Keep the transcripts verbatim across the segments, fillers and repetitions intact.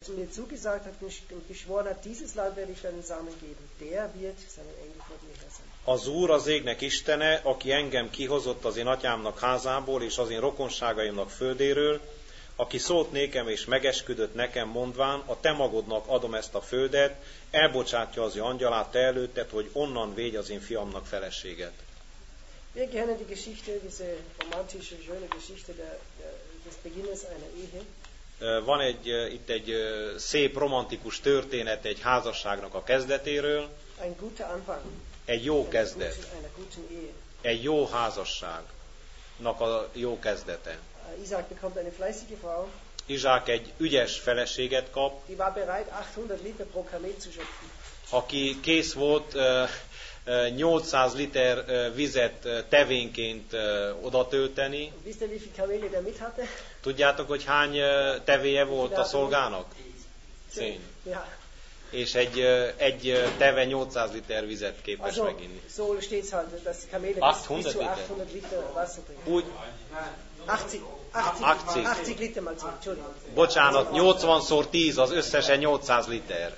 mir zugesagt hat und geschworen hat, dieses Land werde ich deinen Samen geben, der wird seinen Enkel vor dir her sein. Az Úr az égnek Istene, aki engem kihozott az én atyámnak házából és az én rokonságaimnak földéről, aki szólt nékem és megesküdött nekem mondván, a te magodnak adom ezt a földet, elbocsátja az ő angyalát te előtted, hogy onnan védj az én fiamnak feleséget. Wir kennen die Geschichte, diese romantische, schöne Geschichte der, der, des Beginnes einer Ehe. Van egy, itt egy szép romantikus történet egy házasságnak a kezdetéről. Ein guter Anfang. Egy jó kezdet. Einer guten Ehe. Egy jó házasságnak a jó kezdete. Isaac bekommt eine fleißige Frau. Izsák egy ügyes feleséget kap. Die war bereit, achthundert Liter pro Kamel zu schöpfen. Aki kész volt nyolcszáz liter vizet tevénként odatölteni. Wisst ihr, wie viele Kamele der mit hatte? Tudjátok, hogy hány tevéje volt a szolgának? Zehn. Ja. És egy, egy teve nyolcszáz liter vizet képes also, meginni. So steht's halt, dass die Kamele bis, bis zu achthundert Liter Wasser trinken. Úgy, achtzig, achtzig, achtzig Liter mal zehn, Entschuldigung. Bocsánat, nyolcvanszor tíz, az összesen nyolcszáz liter.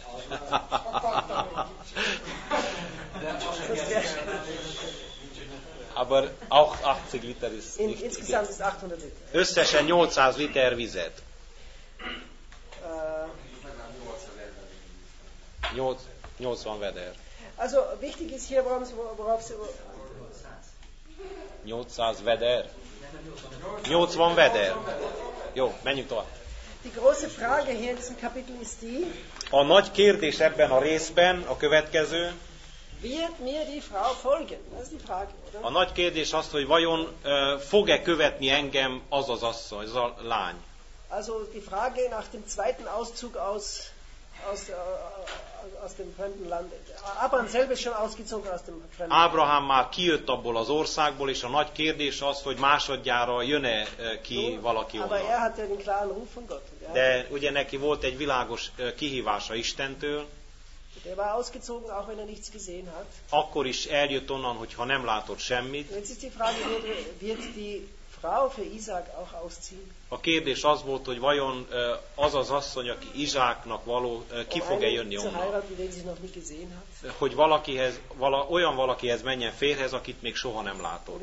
Aber auch achtzig Liter ist In, nicht. insgesamt ist achthundert Liter. Összesen nyolcszáz liter vizet. Uh, nyolcvan veder. Also wichtig ist hier, worauf, worauf Sie... nyolcszáz veder? nyolcvan veder. Jó, menjünk tovább. Die große Frage hier in diesem Kapitel ist die, a nagy kérdés ebben a részben a következő. Wird mir die Frau folgen? Das ist die Frage, oder? A nagy kérdés az, hogy vajon uh, fog-e követni engem az az asszony, az a lány. Also die Frage nach dem zweiten Auszug aus, aus, uh, aus dem fremden Land. Abraham selber ist schon ausgezogen aus dem fremden Land. Ábrahám már kijött abból az országból, és a nagy kérdés az, hogy másodjára jön-e uh, ki Nun, valaki aber onnan. er hat ja den klaren Ruf von Gott. Ja? De ugye neki volt egy világos uh, kihívása Istentől. Der war ausgezogen, auch wenn er nichts gesehen hat. Akkor is eljött onnan, hogyha nem látott semmit. Jetzt ist die Frage, wird die Frau für Isaac auch ausziehen? A kérdés az volt, hogy vajon az az asszony, aki Izsáknak való, ki fog-e jönni onnan. Hogy valakihez, vala, olyan valakihez menjen férhez, akit még soha nem látott.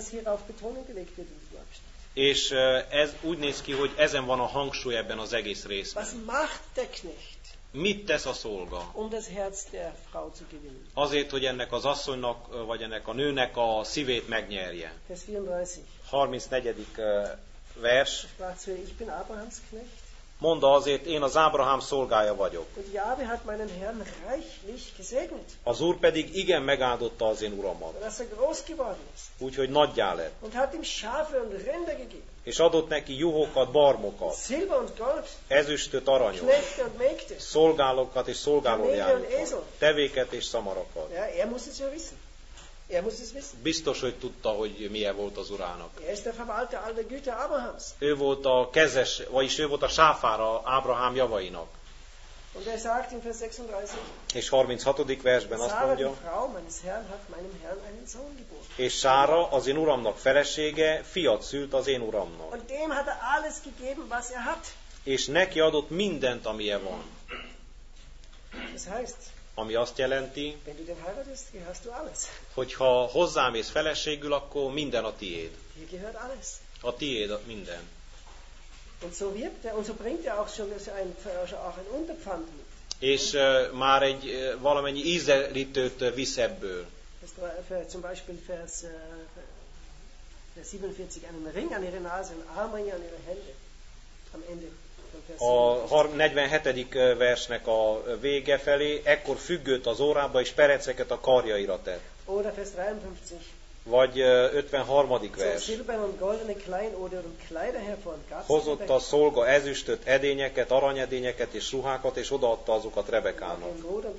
És ez úgy néz ki, hogy ezen van a hangsúly ebben az egész részben. Was macht der Knecht? Mit tesz a szolga? Um das Herz der Frau zu gewinnen. Azért, hogy ennek az asszonynak, vagy ennek a nőnek a szívét megnyerje. Vers vierunddreißig. harmincnegyedik vers. Ich bin Abrahams Knecht. Mondta azért, én az Ábrahám szolgája vagyok. Und Jahwe hat meinen Herrn reichlich gesegnet. Az Úr pedig igen megáldotta az én uramat. Dass er groß geworden ist. Úgyhogy nagyjá lett. Und hat ihm Schafe und Rinder gegeben. És adott neki juhokat, barmokat, Silber und Gold, ezüstöt, aranyot, Knechte und Mägde, szolgálókat és szolgálójánokat, Kamele und Esel. tevéket és szamarakat. Ja, er muss es ja wissen. Er muss es wissen. Biztos, hogy tudta, hogy milyen volt az urának. Er ist der Verwalter all der Güter Abrahams. Ő volt a kezes, vagyis ő volt a sáfára Ábrahám javainak. Und er sagt in Vers sechsunddreißig, És harminchatodik versben azt Sára, die mondja, Frau meines Herrn, hat meinem Herrn einen Sohn geboren. és Sára, az én uramnak felesége, fiat szült az én uramnak. Und dem hat er alles gegeben, was er hat. És neki adott mindent, amilyen van. Das heißt, Ami azt jelenti, wenn du den heiratest, hast du alles. hogyha hozzámész feleségül, akkor minden a tiéd. Hier gehört alles. A tiéd minden. Und so wirbt er, und so bringt er auch schon ein, auch ein Unterpfand mit. És uh, már egy uh, valamennyi ízelítőt uh, visz ebből. Das, zum Beispiel Vers, uh, Vers siebenundvierzig, einen Ring an ihre Nase, einen Armring an ihre Hände. Am Ende. A negyvenhetedik versnek a vége felé, ekkor függőt az órába és pereceket a karjaira tett. Oder Vers dreiundfünfzig. Vagy ötvenharmadik vers. Hozott a szolga ezüstöt, edényeket, aranyedényeket és ruhákat, és odaadta azokat Rebekának.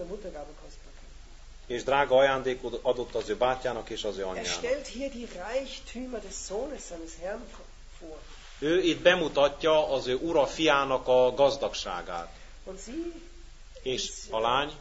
És drága ajándékot adott az ő bátyjának és az ő anyjának. Ő itt bemutatja az ő ura fiának a gazdagságát. És a lány,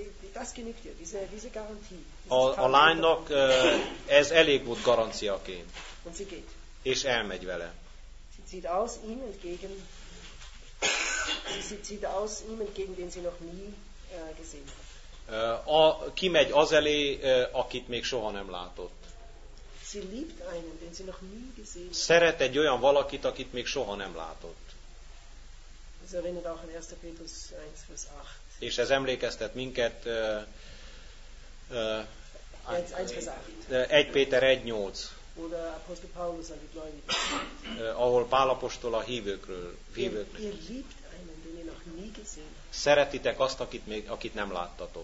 a, a lánynak ez elég volt garanciaként. És elmegy vele. sie zieht aus ihm, gegen den sie noch nie äh, gesehen hat. A, kimegy az elé, akit még soha nem látott. Sie liebt einen, den sie noch nie gesehen hat. Szeret egy olyan valakit, akit még soha nem látott. Das erinnert auch an erster Petrus eins, Vers acht. És ez emlékeztet minket uh, uh, egy Péter egy nyolc, Oder Apostel Paulus an die Gläubigen. Uh, ahol Pál apostol a hívőkről, hívőkről. Ihr, ihr liebt einen, den ihr noch nie gesehen habt. Szeretitek azt, akit, még, akit nem láttatok.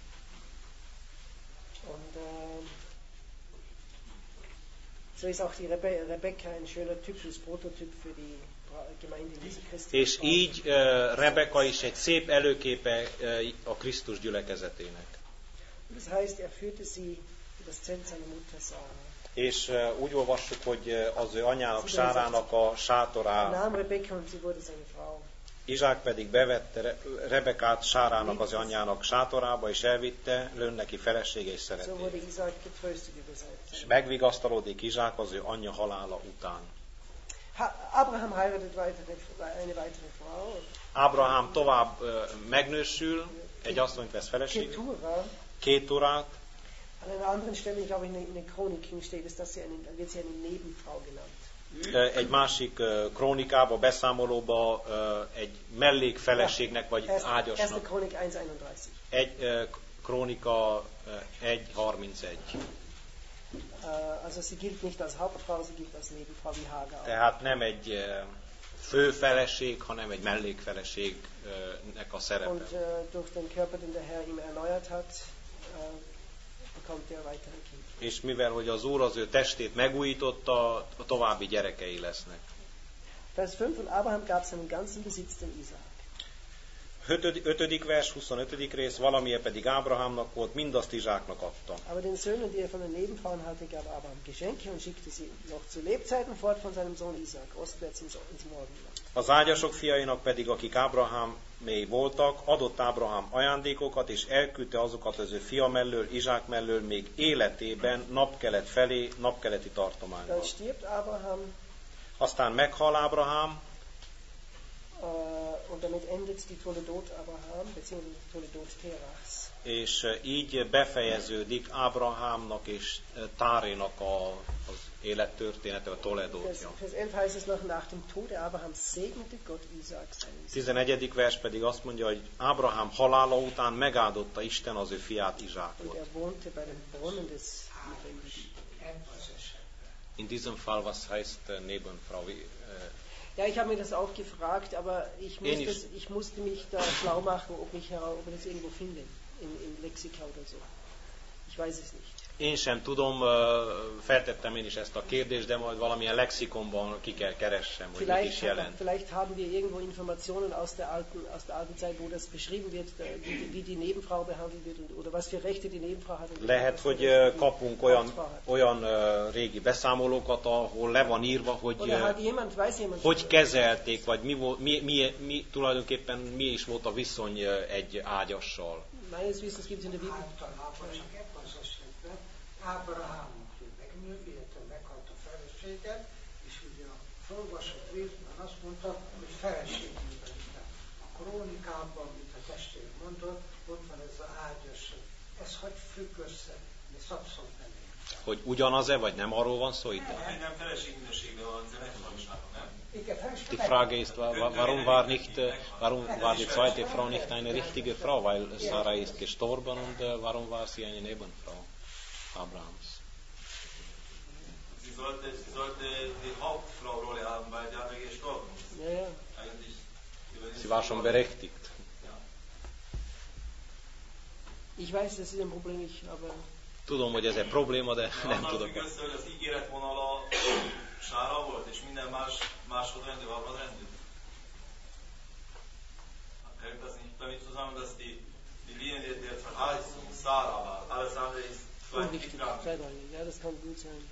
Und äh, so ist auch die Rebe- Rebecca ein schöner Typus, Prototyp für die Gemeinde Jesu Christi. És így uh, Rebeka is egy szép előképe uh, a Krisztus gyülekezetének. Das heißt, er führte sie in das Zelt seiner Mutter Sarah. És uh, úgy olvassuk, hogy uh, az ő anyának Sárának a sátorá. Nahm Rebecca und sie wurde seine Frau. Izsák pedig bevette Re- Rebekát Sárának az anyjának sátorába, és elvitte, lőn neki felesége és So wurde szeretté. Isaac getröstet über seine És megvigasztalódik Izsák az ő anyja halála után. Ha- Abraham heiratet weitere, eine weitere Frau. Ábrahám tovább uh, megnősül, egy asszonyt vesz feleségül, Ketura. Kéturát, An einer anderen Stelle, ich glaube in den- in den Chroniken steht es, dass sie eine, wird sie eine Nebenfrau genannt. uh, egy másik uh, krónikába, beszámolóba uh, egy mellékfeleségnek vagy Erste ágyasnak. Chronik eins einunddreißig. Egy uh, krónika uh, egy harmincegy. Äh, Also sie gilt nicht als Hauptfrau, sie gilt als Nebenfrau wie Hagar. Tehát nem egy uh, fő feleség, hanem egy mellékfeleségnek a szerepe. Und äh, durch den Körper, den der Herr ihm erneuert hat, äh, bekommt er weitere Kinder. És mivel, hogy az Úr az ő testét megújította, a további gyerekei lesznek. Vers fünf, und Abraham gab seinen ganzen Besitz dem Isaak. Ötödik, ötödik vers, huszonötödik rész, valamilyen pedig Ábrahámnak volt, mindazt Izsáknak adta. Aber den Söhnen, die er von den Nebenfrauen hatte, gab Abraham Geschenke und schickte sie noch zu Lebzeiten fort von seinem Sohn Isaak, ostwärts ins, ins Morgenland. Az ágyasok fiainak pedig, akik Ábrahámé voltak, adott Ábrahám ajándékokat, és elküldte azokat az ő fia mellől, Izsák mellől még életében napkelet felé, napkeleti tartományba. Dann stirbt Abraham Aztán meghal Ábrahám, äh, und damit endet die Toledot Abraham, beziehungsweise die Toledot Terachs. és így befejeződik Ábrahámnak és Tárénak a, az élettörténete, a Vers, Toledótja. Vers elf heißt es noch, nach dem Tode Abrahams segnete Gott Isaak seinen Sohn. tizenegyedik vers pedig azt mondja, hogy Ábrahám halála után megáldotta Isten az ő fiát Und Izsákot. er wohnte bei dem Brunnen des Lebendigen. In diesem Fall, was heißt äh, Nebenfrau? Wie, äh, Ja, ich habe mir das auch gefragt, aber ich musste, Ähnlich. es- ich musste mich da schlau machen, ob ich, hera- ob ich das irgendwo finde, in, in Lexika oder so. Ich weiß es nicht. Én sem tudom, äh, feltettem én is ezt a kérdést, de majd valamilyen lexikonban ki kell keressem, hogy mit is Vielleicht, jelent. vielleicht haben wir irgendwo Informationen aus der alten, aus der alten Zeit, wo das beschrieben wird, äh, wie, wie die Nebenfrau behandelt wird und, oder was für Rechte die Nebenfrau hat. Und Lehet, was für hogy Rechte äh, die kapunk olyan, Hauptfrau hat. olyan äh, régi beszámolókat, ahol le van írva, hogy Oder hat äh, jemand, weiß jemand, hogy kezelték, vagy mi, volt, mi, mi, mi, tulajdonképpen mi is volt a viszony äh, egy ágyassal. meines Wissens gibt es in der Bibel. Általában csak ebben az esetben Ábrahámnak megnő, illetve meghalt a felesége, és ugye a felolvasott részben azt mondta, hogy feleségében. A krónikában, amit a testvér mondott, ott van ez az ágyas. Ez hogy függ össze? Ez abszolút nem értem. Hogy ugyanaz-e, vagy nem arról van szó itt? Nem feleségminőségben van, de megvalóságban, nem? Igen, feleségében. Die Frage ist, wa- wa- warum war, nicht, äh, warum war die zweite Frau nicht eine richtige Frau? Weil Sarah ist gestorben und äh, warum war sie eine Nebenfrau Abrahams? Sie sollte, sie sollte die Hauptfrau-Rolle haben, weil die andere gestorben ist. Ja, ja. Eigentlich übernimmt Sie war schon berechtigt. Ja. Ich weiß, das ist ein Problem, ich, aber Tudom, hogy ez egy probléma, de nem Annak tudok. függ össze, hogy az ígéretvonala Sára volt, és minden más másodrendű, harmadrendű. Hängt das nicht damit zusammen, dass die, die Linie der, der Verheißung Sarah war? Alles andere ist unwichtig, zweitrangig. zweitrangig. Ja, das kann gut sein.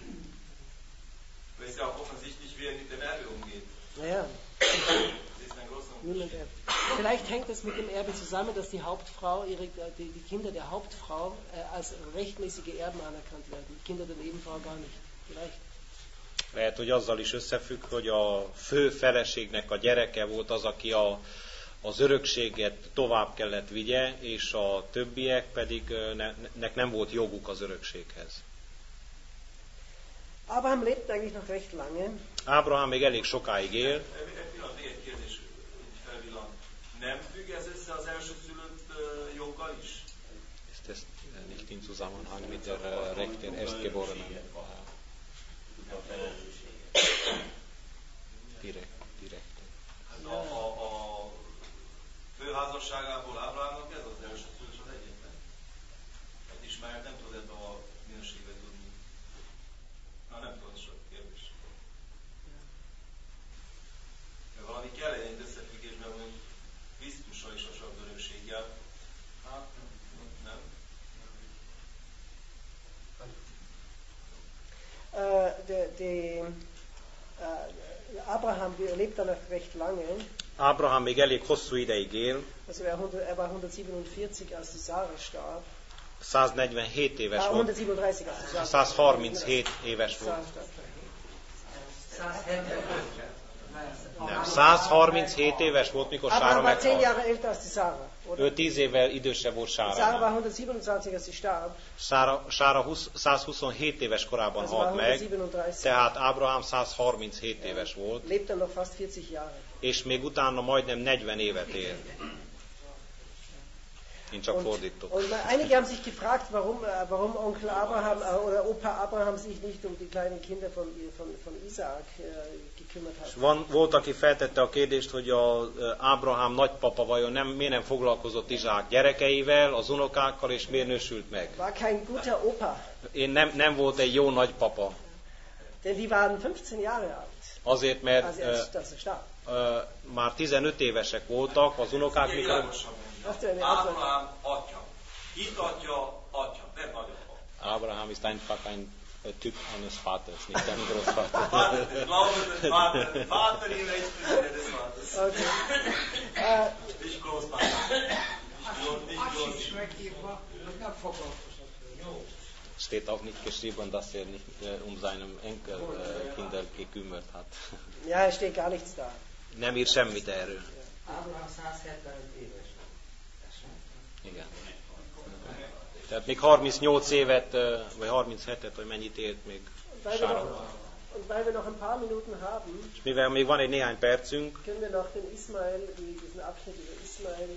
Es ist ja auch offensichtlich, wie er mit dem Erbe umgeht. Naja, Das ist ein großer niemand Unterschied. erbt. Vielleicht hängt das mit dem Erbe zusammen, dass die Hauptfrau, ihre, die, die Kinder der Hauptfrau äh, als rechtmäßige Erben anerkannt werden. Die Kinder der Nebenfrau gar nicht. Vielleicht. Lehet, hogy azzal is összefügg, hogy a fő feleségnek a gyereke volt az, aki a, az örökséget tovább kellett vigye, és a többiek pedig ne, nek nem volt joguk az örökséghez. Abraham lebt eigentlich noch recht lange. Ábrahám még elég sokáig él. Egy pillanat, még egy kérdés így felvillant. Nem függ ez össze az elsőszülött uh, joggal is? Ist das nicht in Zusammenhang mit der Recht der Erstgeborenen? Direkt, direkt. Hát a, a, a főházasságából Ábrahámnak ez az elsőszülött az egyetlen. Hát Ismáel nem tud ebbe a minőségbe tudni. Na nem tudod, sok kérdés. Mert valami kell egy összefüggésben, hogy Krisztussal is a sok örökséggel. Hát nem. Äh, der, der, äh, Abraham lebt da noch recht lange. Ábrahám még elég hosszú ideig él. Also er, er war hundertsiebenundvierzig, als die Sarah starb. száznegyvenhét éves Ah, volt. hundertsiebenunddreißig, als die Sarah százharminchét éves Sarah volt. starb. Nem, százharminchét éves volt, mikor Sára Abraham war zehn meghalt. Jahre älter als die Sarah, oder? Ő tíz évvel idősebb volt Sarah Sáránál. war hundertsiebenundzwanzig, als sie starb. Sára, Sára húsz, százhuszonhét éves korában Also war halt meg, hundertsiebenunddreißig. tehát Ábrahám százharminchét éves volt, Lebt er noch fast vierzig Jahre. és még utána majdnem negyven évet él. Én csak Und, fordítok. und einige haben sich gefragt, warum, äh, warum Onkel Abraham äh, oder Opa Abraham sich nicht um die kleinen Kinder von, von, von Isaak äh, gekümmert hat. Van, volt, aki feltette a kérdést, hogy a Ábrahám nagypapa vajon nem, miért nem foglalkozott Izsák gyerekeivel, az unokákkal, és miért nősült meg. War kein guter Opa, Én nem, nem volt egy jó nagypapa. denn die waren fünfzehn Jahre alt, Azért, mert als uh, er, als er starb. uh, már tizenöt évesek voltak, az unokák mikor... Világosan Azt mondja. mondja, azt Ábrahám atya. Hit atya, atya, nem nagyapa. Abraham ist einfach ein äh, Typ eines Vaters, nicht ein Großvater. Vater, glaube den Vater. Vater in Rechtsbildung des Vaters. Okay. Äh, Nicht Großvater. Nicht Groß, nicht Azt Groß. is megírva, hogy nem foglalkozott vele. Steht auch nicht geschrieben, dass er nicht äh, um seinem Enkelkinder äh, gekümmert hat. ja, es steht gar nichts da. Nem ír semmit erről. Ábrahám százhetvenöt éves volt. Igen. Tehát még harmincnyolc évet, vagy harminchetet, vagy mennyit élt még Weil wir, Sára. noch, und weil wir noch ein paar Minuten haben, És mivel még van egy néhány percünk, können wir noch den Ismael, diesen Abschnitt über Ismael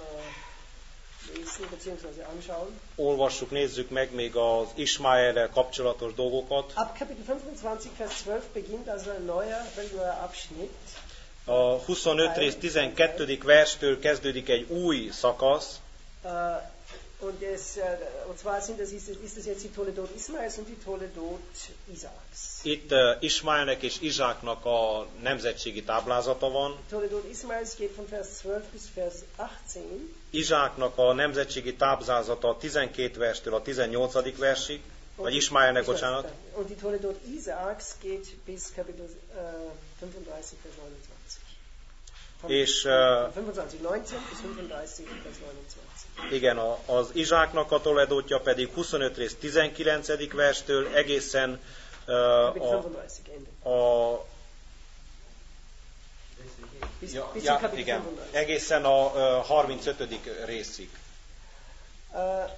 äh, lesen bzw. anschauen. olvassuk, nézzük meg még az Ismáellel kapcsolatos dolgokat. Ab Kapitel fünfundzwanzig, Vers zwölf beginnt also ein neuer, ein neuer Abschnitt. A huszonöt rész tizenkettedik verstől kezdődik egy új szakasz, Äh, und, es, äh, und zwar sind das, ist, ist das jetzt die Toledot Ismaels und die Toledot Isaaks. itt uh, Ismáelnek és Izsáknak a nemzetségi táblázata van. Die Toledot Ismaels geht von Vers zwölf bis Vers achtzehn. Izsáknak a nemzetségi táblázata a tizenkét verstől a tizennyolcadik versig, vagy Ismáelnek, bocsánat. Und die Toledot Isaaks geht bis Kapitel äh, fünfunddreißig, Vers neunundzwanzig. Von És uh, fünfundzwanzig, neunzehn bis fünfunddreißig, Vers neunundzwanzig. igen, a, az Izsáknak a toledótja pedig huszonöt rész tizenkilencedik verstől egészen uh, Kapitel a, fünfunddreißig, Ende. a Bis, ja, bis ja, zum Kapitel igen, fünfunddreißig. egészen a uh, harmincötödik részig. Äh,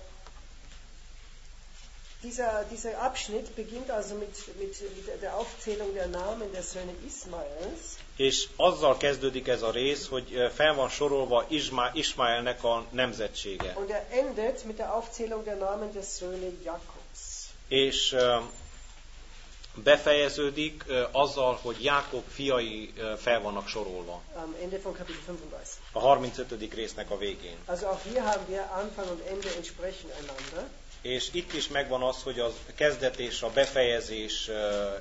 dieser, dieser Abschnitt beginnt also mit, mit, mit der Aufzählung der Namen der Söhne Ismaels. És azzal kezdődik ez a rész, hogy uh, fel van sorolva Isma, Ismáelnek a nemzetsége. Und er endet mit der Aufzählung der Namen der Söhne Jakobs. És uh, befejeződik uh, azzal, hogy Jákob fiai uh, fel vannak sorolva. Am Ende von Kapitel fünfunddreißig. A harmincötödik résznek a végén. Also auch hier haben wir Anfang und Ende entsprechen einander. És itt is megvan az, hogy a kezdet és a befejezés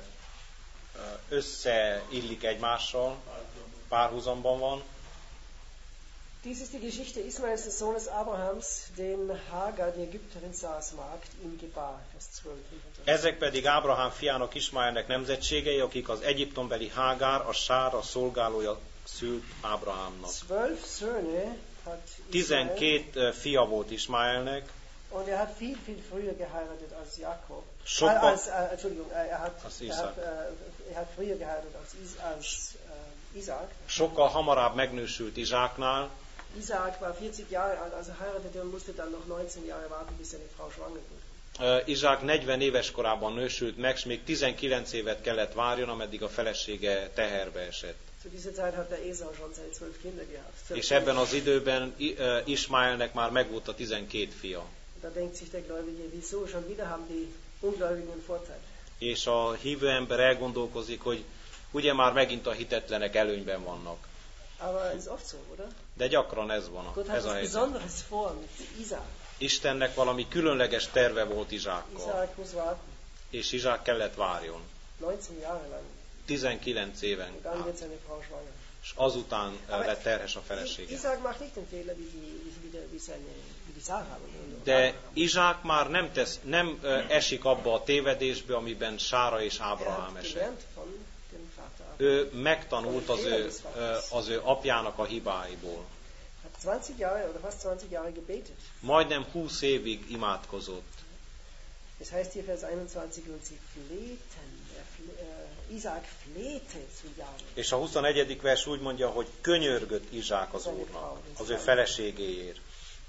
összeillik egymással, párhuzamban van. Dies ist die Geschichte Ismaels, des Sohnes Abrahams, den Hagar, die Ägypterin, sah als Magd, ihm gebar. Vers zwölf. Ezek pedig Ábrahám fiának Ismáelnek nemzetségei, akik az egyiptombeli Hágár, a Sára szolgálója szült Ábrahámnak. Zwölf Söhne hat Ismael. Tizenkét fia volt Ismáelnek, Und er hat viel, viel früher geheiratet als Jakob. Sokkal- Äh, als, äh, Entschuldigung, äh, er, hat, Als er, Isaac. hat, äh, er hat früher geheiratet als, Is, als äh, Isaac. Sokkal hamarabb megnősült Izsáknál, Isaac war vierzig Jahre alt, als er heiratete und musste dann noch neunzehn Jahre warten, bis seine Frau schwanger wurde. Uh, Izsák negyven éves korában nősült meg, és még tizenkilenc évet kellett várjon, ameddig a felesége teherbe esett. Zu dieser Zeit hat der Esau schon seine zwölf Kinder gehabt. És ebben az időben uh, Ismaelnek már megvolt a tizenkét fia. Da denkt sich der Gläubige, wieso schon wieder haben die Ungläubigen Vorteil? És a hívő ember elgondolkozik, hogy ugye már megint a hitetlenek előnyben vannak. Aber es ist oft so, oder? De gyakran ez van, Gott a- hat ez a was helyzet. Besonderes vor mit Isaac. Istennek valami különleges terve volt Izsákkal, Isaac muss warten, és Izsák kellett várjon. neunzehn Jahre lang. tizenkilenc éven Und dann wird át, seine Frau schwanger. és azután uh, lett terhes a felesége. Isaac macht nicht den Fehler wie die, wie, wie, der, wie, seine, wie die Sarah. De Izsák már nem, tesz, nem ö, esik abba a tévedésbe, amiben Sára és Er Ábrahám hat esett. gelernt von dem Vater. Ő megtanult az ő, ö, az ő apjának a hibáiból. Hat zwanzig Jahre oder fast zwanzig Jahre gebetet. Majdnem húsz évig imádkozott. Das heißt hier Vers einundzwanzig, und sie flehten. Er fle, äh, Isaac flehte zu Jahwe. És a huszonegyedik vers úgy mondja, hogy könyörgött Izsák az Úrnak, az ő feleségéért.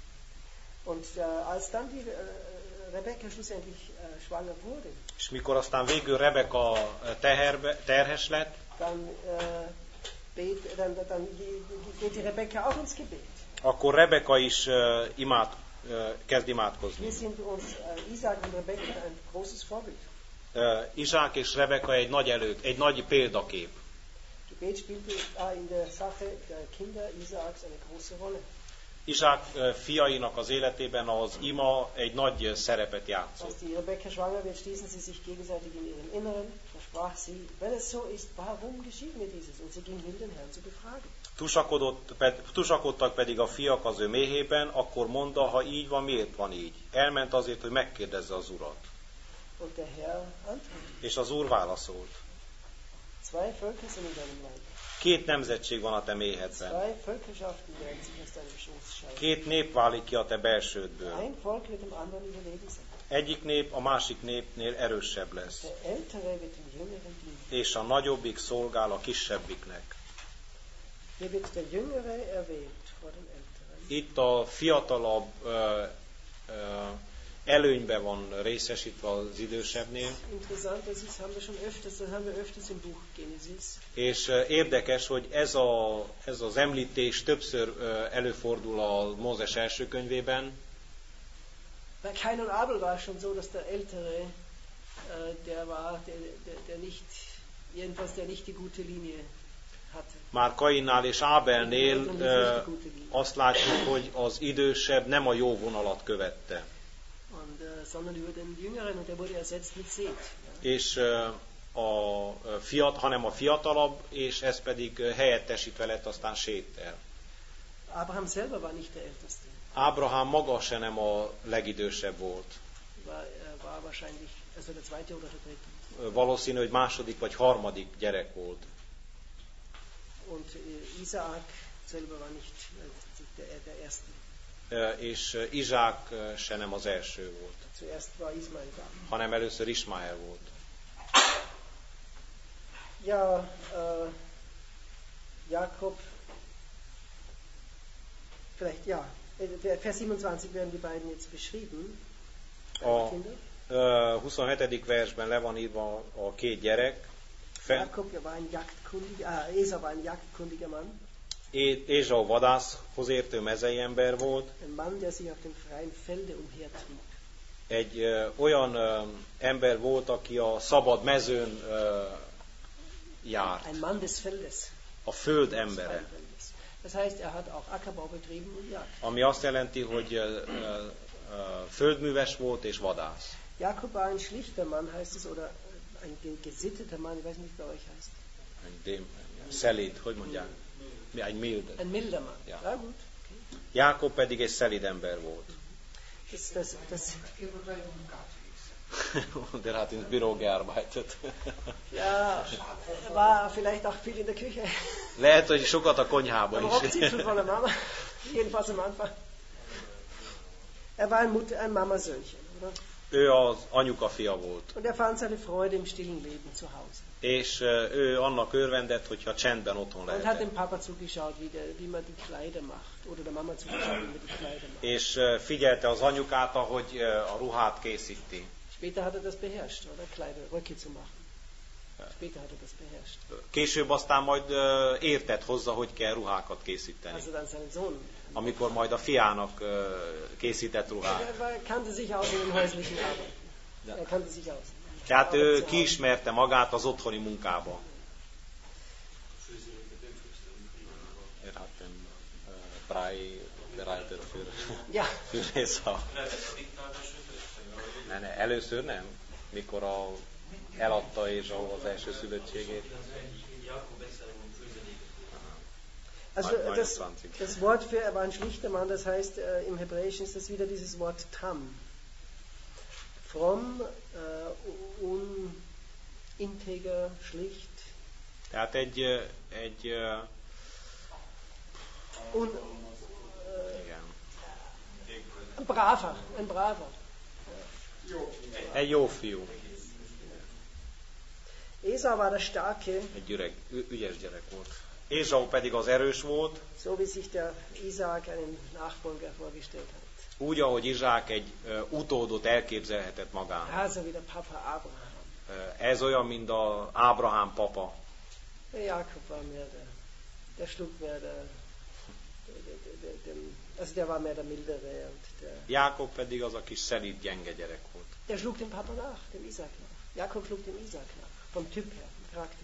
Und äh, als dann die äh, Rebekka schlussendlich äh, schwanger wurde, És mikor aztán végül Rebeka teherbe, terhes lett, dann, äh, bet, dann, dann geht die Rebekka auch ins Gebet. akkor Rebeka is uh, imád, uh, kezd Hier imádkozni. sind uns äh, Isaac und Rebekka ein großes Vorbild. Uh, Izsák és Rebeka egy nagy elő, egy nagy példakép. Gebet spielte da in der Sache der Kinder Isaaks eine große Rolle. Izsák uh, fiainak az életében az ima egy nagy uh, szerepet játszott. Als die Rebekka schwanger wird, stießen sie sich gegenseitig in ihrem Inneren. Da sprach sie, wenn es so ist, warum geschieht mir dieses? Und sie ging hin, den Herrn zu befragen. Tusakodott, ped, tusakodtak pedig a fiak az ő méhében, akkor mondta, ha így van, miért van így? Elment azért, hogy megkérdezze az urat. Und der Herr antwortete. És az úr válaszolt. Zwei Völker sind in deinem Land. Két nemzetség van a te méhedben. Zwei Völkerschaften werden sich aus deinem Schoß scheiden. Két nép válik ki a te belsődből. Ein Volk wird dem anderen überlegen sein. Egyik nép a másik népnél erősebb lesz. Der Ältere wird dem Jüngeren dienen. És a nagyobbik szolgál a kisebbiknek. Hier wird der Jüngere erwähnt vor dem Älteren. Itt a fiatalabb ö, ö, előnyben van részesítve az idősebbnél, Interessant, das ist, haben wir schon öfters, das haben wir öfters im Buch Genesis. és ö, érdekes, hogy ez, a, ez az említés többször ö, előfordul a Mózes első könyvében. Bei Kain und Abel war es schon so, dass der Ältere, äh, der war, der, der, der nicht, jedenfalls der nicht die gute Linie hatte. Már Kainnál és Ábelnél ö, azt látjuk, hogy az idősebb nem a jó vonalat követte. Und, äh, sondern über den Jüngeren, und der wurde ersetzt mit Seth. És ö, a fiat, hanem a fiatalabb, és ez pedig ö, helyettesítve lett aztán Séttel. Abraham selber war nicht der Älteste. Ábrahám maga se nem a legidősebb volt. War, er war wahrscheinlich, also der zweite oder der dritte. Valószínű, hogy második vagy harmadik gyerek volt. Und äh, Isaak selber war nicht äh, der, der Erste. És Izsák se nem az első volt, Zuerst war Ismael da. hanem először Ismael volt. Ja, äh, Jakob, vielleicht ja, äh, Vers siebenundzwanzig werden die beiden jetzt beschrieben. A Kinder. ö, huszonhetedik versben le van írva a két gyerek. Fe, Jakob, er war ein jagdkundiger, ah, Esau war ein jagdkundiger Mann. É- Ézsau vadászhoz értő mezei ember volt, Ein Mann, der sich auf dem freien Felde umhertrieb. egy ö, olyan ö, ember volt, aki a szabad mezőn ö, járt, Ein Mann des Feldes. a föld Des embere. freien Feldes. Das heißt, er hat auch Ackerbau betrieben und Jagd. Ami azt jelenti, hogy ö, ö, ö, földműves volt és vadász. Jakob war ein schlichter Mann, heißt es, oder ein ge- gesitteter Mann, ich weiß nicht, wie bei euch heißt. Egy dém, szelíd, hogy mondják? Mi, Egy mild. Ein milder Mann. Ja. Ja, gut. Jákob pedig egy szelíd ember volt. Das, das, das, Irodai munkát végzett. Der hat ins Büro gearbeitet. ja, er war vielleicht auch viel in der Küche. Lehet, hogy sokat a Am konyhában is. Rockzipfel von der Mama. Jedenfalls am Anfang. Er war ein, Mutter, ein Mamasöhnchen, oder? Ő az anyuka fia volt. Und er fand seine Freude im stillen Leben zu Hause. És ő annak örvendett, hogyha csendben otthon Und hat lehetett. dem Papa zugeschaut, wie, der, wie man die Kleider macht. Oder der Mama zugeschaut, wie man die Kleider macht. És figyelte az anyukát, ahogy a ruhát készíti. Später hat er das beherrscht, oder? Kleider, Röcke zu machen. Später hat er das beherrscht. Később aztán majd értett hozzá, hogy kell ruhákat készíteni. Also dann seinen Sohn. Amikor majd a fiának készített ruhát. Er war, kannte sich aus in den häuslichen Arbeiten. Ja. Er kannte sich aus. Tehát ő kiismerte magát az otthoni munkába. Er hat den Brei bereitet für, Ja. für Esau. Ne, ne, először nem, mikor a, eladta Ézsau az első szülöttségét. Also das, das Wort für er war ein schlichter Mann, das heißt äh, im Hebräischen ist das wieder dieses Wort tam. Fromm, äh, uninteger, schlicht. Tehát egy, egy Un, äh, igen. ein braver, ein braver. Egy jó fiú. Esau war der Starke, Egy üreg, ü- ügyes gyerek volt. Ézsau pedig az erős volt, so wie sich der Isaak einen Nachfolger vorgestellt hat. úgy, ahogy Izsák egy uh, utódot elképzelhetett magának. Also wie der Papa Abraham. Uh, ez olyan, mint az Ábrahám papa. Der Jakob war mehr der, der schlug mehr der, der, der, der, der also der war mehr der Mildere und der, Jákob pedig az a kis szelíd, gyenge gyerek volt. der schlug dem Papa nach, dem Isaak nach. Jakob schlug dem Isaak nach, vom Typ her, vom Charakter.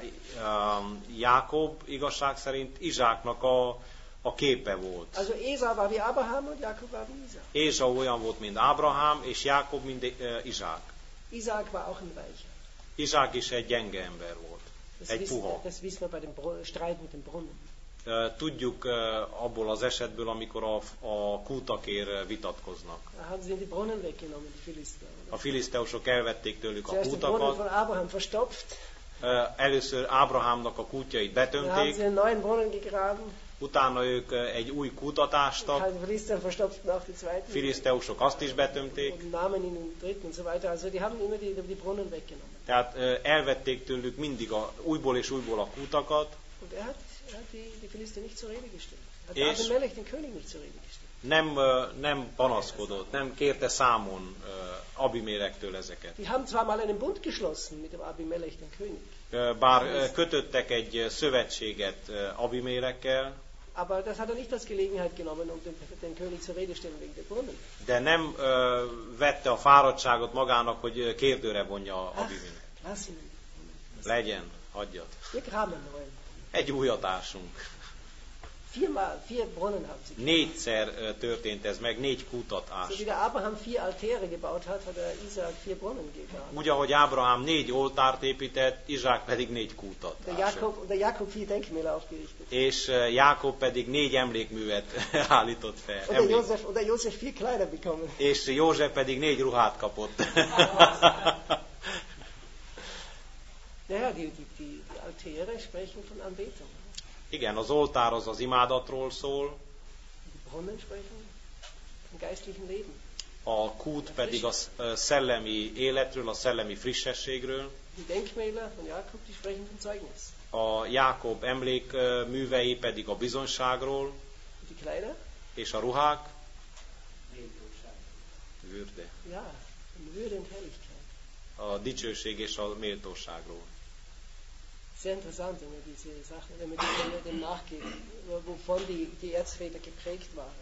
Uh, um, Jákob igazság szerint Izsáknak a, a képe volt. Also Esau war wie Abraham und Jakob war wie Isaak. Ézsau olyan volt, mint Ábrahám, és Jákob, mint uh, Izsák. Isaak war auch ein Weicher. Izsák is egy gyenge ember volt. Das Egy wissen, puha. das wissen wir bei dem Bru- Streit mit dem Brunnen. Uh, Tudjuk uh, abból az esetből, amikor a, a kútakért vitatkoznak. Da haben sie die Brunnen weggenommen, die Philister. A filiszteusok elvették tőlük a Zuerst den Brunnen von kútakat. Abraham verstopft, Uh, Először Ábrahámnak a kútjait dann haben betömték, sie einen neuen Brunnen gegraben, utána ők uh, egy új kútat ástak, die Philister verstopften auch die zweiten. filiszteusok azt is betömték, Und nahmen ihn den dritten und so weiter. Also die haben immer die, die Brunnen weggenommen. tehát uh, elvették tőlük mindig a, újból és újból a kútakat, Und er hat, er hat die, die Philister nicht zur Rede gestellt. Er hat És- Abimelech, den König, nicht zur Rede gestellt. nem, uh, nem panaszkodott, nem kérte számon uh, Abimélektől ezeket. Die haben zwar mal einen Bund geschlossen mit dem Abimelech, dem König, Uh, Bár uh, kötöttek egy uh, szövetséget uh, Abimélekkel, aber das hat er nicht als Gelegenheit genommen, um den, den König zur Rede stellen wegen der Brunnen. de nem uh, vette a fáradtságot magának, hogy uh, kérdőre vonja Ach, Abimélek. lass ihn. Legyen, hagyjad. Wir graben einen neuen. Egy újat ásunk. Viermal, vier Brunnen haben sie. Négyszer uh, történt ez meg, négy kútat So wie ás. der Abraham vier Altäre gebaut hat, hat der Isaak vier Brunnen gegraben. Úgy, ahogy Ábrahám négy oltárt épített, Izsák pedig négy kútat Der ásott. Jakob, und der Jakob vier Denkmäler aufgerichtet. És uh, Jákob pedig négy emlékművet állított fel. Und der Emlék. Josef, und der Josef vier Kleider bekommen. És József pedig négy ruhát kapott. Naja, die, die, die, die Altäre sprechen von Anbetung. Igen, az oltár az az imádatról szól, Die Brunnen sprechen vom geistlichen Leben. a kút pedig a szellemi életről, a szellemi frissességről, Die Denkmäler von Jakob, die sprechen vom Zeugnis. a Jákob emlékművei pedig a bizonyságról, Und die Kleider? és a ruhák, würde, Ja, von Würde und Herrlichkeit. a dicsőség és a méltóságról. Sehr interessant, wenn man diese Sachen, wenn man dem, dem nachgeht, wovon die, die Erzväter geprägt waren.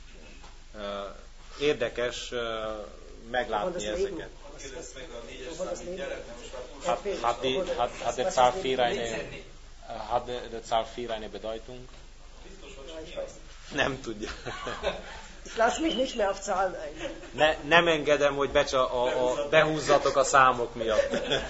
Uh, Érdekes uh, Wovon das meglátni Leben, ezeket. was, Kérdezd was, meg a négyes wovon das számú Leben, gyerek, nem most már túl Hat, Erdbeeren, hat, die, wovon- hat, was- hat, der was Zahl das vier Leben- eine, hat der, der Zahl vier eine Bedeutung? biztos Ja, vagy, ich mi weiß az? nicht. Nem tudja. Ich lasse mich nicht mehr auf Zahlen ein. Ne, nem engedem, hogy becsa, a, a, behúzzatok a számok miatt.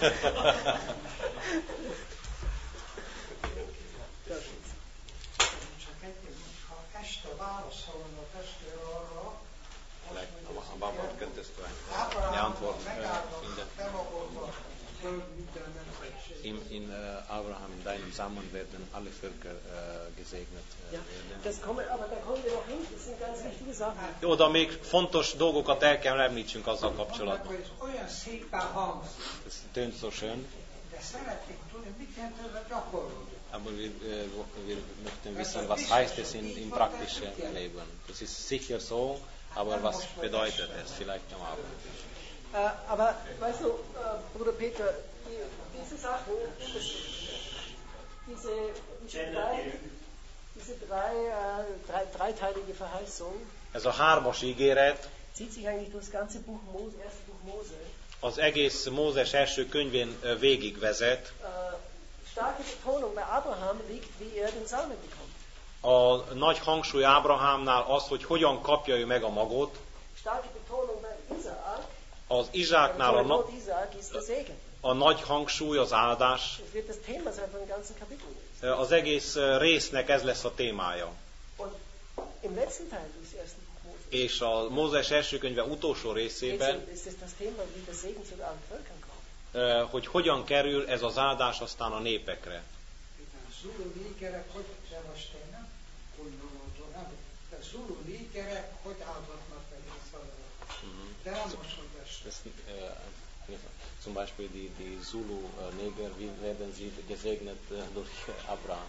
Csak egy, ha este válaszolna a testvér arra, azt A mondja, Baba köntöztően. Ábrahám Die Antwort megáldott, in, der, bemagolta a föld minden nemzetség. in, in uh, Abraham, in deinem Samen werden alle Völker uh, gesegnet uh, Ja, werden. das kommen, aber da kommen wir noch hin. Das sind ganz wichtige Sachen. Oda még fontos dolgokat el kell említsünk azzal kapcsolatban. Hogy ez olyan szépen hangzik, Ez tönt so schön, de szeretnék tudni, mit jelent ez a gyakorlódás. aber wir, äh, wir möchten wissen, was heißt es in, im praktischen Leben. Das ist sicher so, aber was bedeutet es vielleicht am Abend? Äh, aber weißt du, äh, Bruder Peter, die, diese Sachen, das, diese, diese drei, diese drei, äh, drei, dreiteilige Verheißung, Ez a hármas ígéret zieht sich eigentlich durch das ganze Buch Mose, erste Buch Mose. az egész Mózes első könyvén ö, végigvezet. Äh, starke Betonung bei Abraham liegt, wie er den Samen bekommt. A nagy hangsúly Ábrahámnál az, hogy hogyan kapja ő meg a magot. Starke Betonung bei Isaak, Az Izsáknál a, na, Not Isaak ist der Segen. a nagy hangsúly, az áldás. Das wird das Thema sein von dem ganzen Kapitel. ist. Az egész ö, résznek ez lesz a témája. Und im letzten Teil des ersten Buch Mose És a Mózes első könyve utolsó geht's részében, um- ist es das Thema, wie der Segen zu allen Völkern kommt. ö, hogy hogyan kerül ez az áldás aztán a népekre. Zulu lígerek, hogy elvastének, hogy nyolodjon, nem? De zulu lígerek, hogy áldatnak meg Israel. De nem most, hogy ezt. Das, äh, zum Beispiel die, die Zulu-Neger, wie werden sie gesegnet äh, durch Abraham?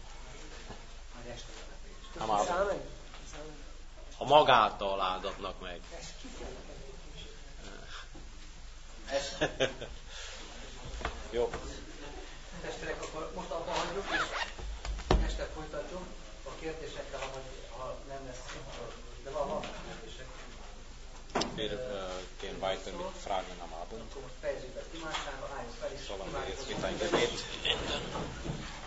Am Abend. Samen. Samen. A magáltal áldatnak meg. Ez kifele. Jó. Testvérek, akkor most abban hagyjuk, és este folytatjuk a kérdésekre, ha, ha nem lesz, de van, van kérdések. Wir äh, gehen weiter mit Fragen am Abend. Akkor most fejezzük be imádságba, álljunk fel, és Sollen wir jetzt imádkozzunk. mit ein Gebet enden?